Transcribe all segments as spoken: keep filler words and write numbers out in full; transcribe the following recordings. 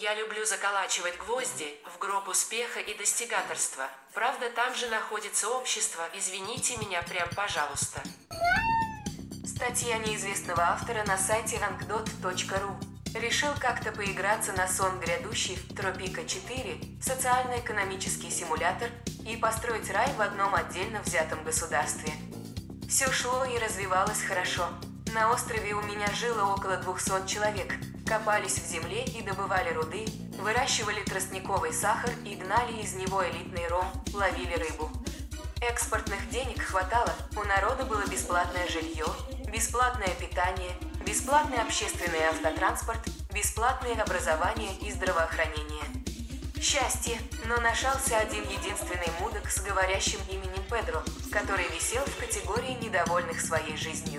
Я люблю заколачивать гвозди в гроб успеха и достигаторства. Правда, там же находится общество, извините меня прям пожалуйста. Статья неизвестного автора на сайте анкдот точка ру. Решил как-то поиграться на сон грядущий в Тропика четыре, социально-экономический симулятор, и построить рай в одном отдельно взятом государстве. Все шло и развивалось хорошо. На острове у меня жило около двухсот человек. Копались в земле и добывали руды, выращивали тростниковый сахар и гнали из него элитный ром, ловили рыбу. Экспортных денег хватало, у народа было бесплатное жилье, бесплатное питание, бесплатный общественный автотранспорт, бесплатное образование и здравоохранение. Счастье, но нашелся один единственный мудак с говорящим именем Педро, который висел в категории недовольных своей жизнью.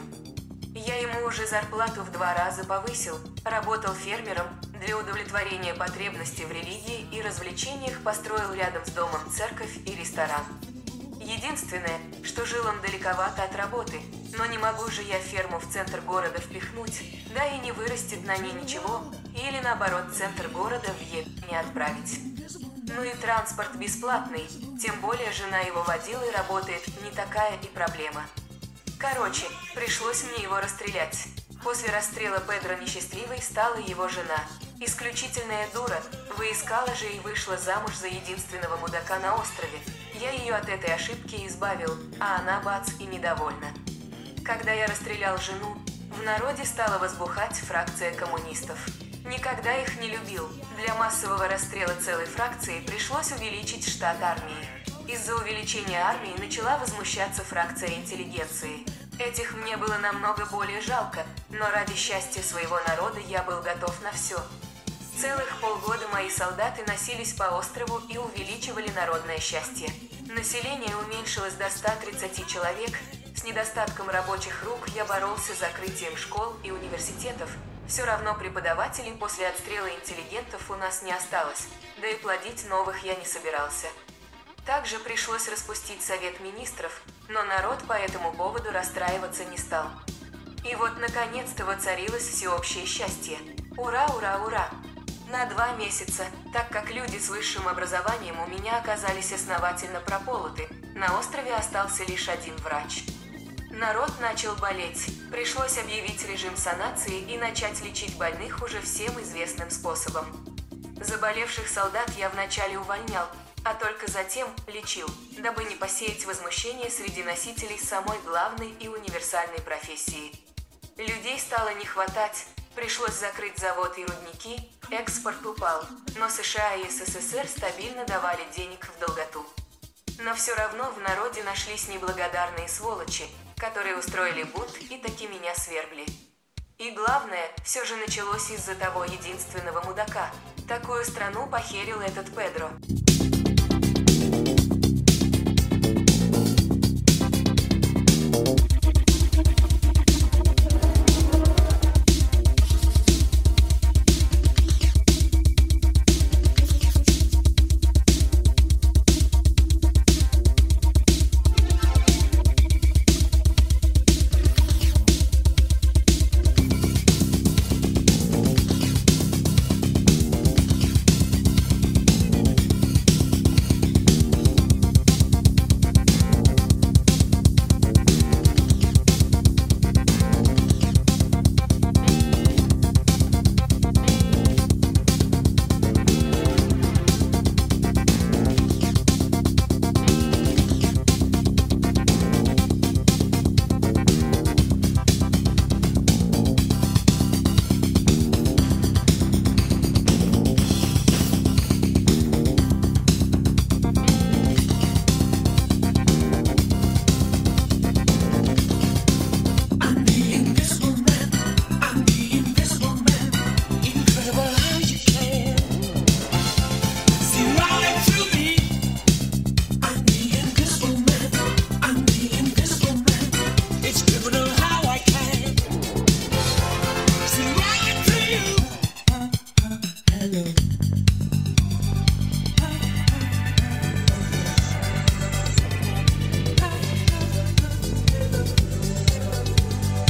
Я ему уже зарплату в два раза повысил, работал фермером, для удовлетворения потребностей в религии и развлечениях построил рядом с домом церковь и ресторан. Единственное, что жил он далековато от работы, но не могу же я ферму в центр города впихнуть, да и не вырастет на ней ничего, или наоборот центр города в Е не отправить. Ну и транспорт бесплатный, тем более жена его водила и работает, не такая и проблема. Короче, пришлось мне его расстрелять. После расстрела Педро несчастливой стала его жена. Исключительная дура, выискала же и вышла замуж за единственного мудака на острове. Я ее от этой ошибки избавил, а она бац и недовольна. Когда я расстрелял жену, в народе стала возбухать фракция коммунистов. Никогда их не любил. Для массового расстрела целой фракции пришлось увеличить штат армии. Из-за увеличения армии начала возмущаться фракция интеллигенции. Этих мне было намного более жалко, но ради счастья своего народа я был готов на все. Целых полгода мои солдаты носились по острову и увеличивали народное счастье. Население уменьшилось до ста тридцати человек. С недостатком рабочих рук я боролся с закрытием школ и университетов. Все равно преподавателей после отстрела интеллигентов у нас не осталось, да и плодить новых я не собирался. Также пришлось распустить Совет Министров, но народ по этому поводу расстраиваться не стал. И вот наконец-то воцарилось всеобщее счастье. Ура, ура, ура! На два месяца, так как люди с высшим образованием у меня оказались основательно прополоты, на острове остался лишь один врач. Народ начал болеть, пришлось объявить режим санации и начать лечить больных уже всем известным способом. Заболевших солдат я вначале увольнял, а только затем лечил, дабы не посеять возмущение среди носителей самой главной и универсальной профессии. Людей стало не хватать, пришлось закрыть завод и рудники, экспорт упал, но США и СССР стабильно давали денег в долготу. Но все равно в народе нашлись неблагодарные сволочи, которые устроили бунт и таки меня свергли. И главное, все же началось из-за того единственного мудака. Такую страну похерил этот Педро.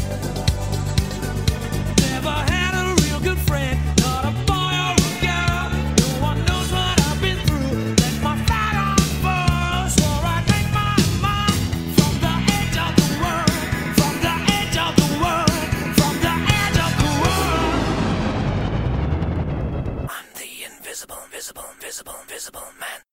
Never had a real good friend, not a boy or a girl. invisible, invisible, invisible man.